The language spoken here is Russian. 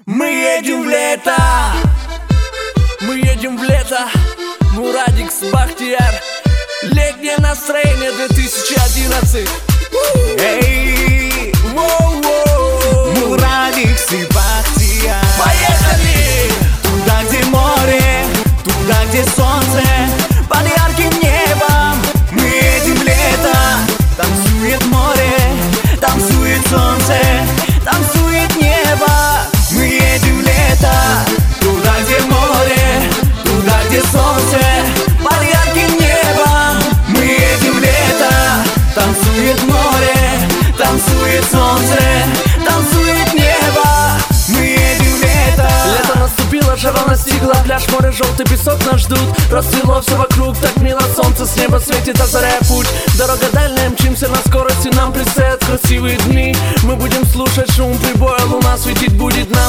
Мы едем в лето, мы едем в лето. Мурадикс, Бахтияр, летнее настроение 2011. Эй, воу-воу, Мурадикс и Бахтияр. Поехали! Туда, где море, туда, где солнце, под ярким небом. Мы едем в лето. Танцует море, танцует солнце, танцует небо. Мы едем в лето. Туда, где море, туда, где солнце, под ярким небом. Мы едем в лето. Танцует море, танцует солнце, танцует небо. Мы едем в лето. Лето наступило, жара настигла. Пляж, море, желтый песок нас ждут. Расцвело все вокруг, так мило. Солнце с неба светит, озаряя путь. Дорога дальняя, мчимся на скорости. Нам предстоят красивые дни. Мы будем слушать шум прибоя, луна светит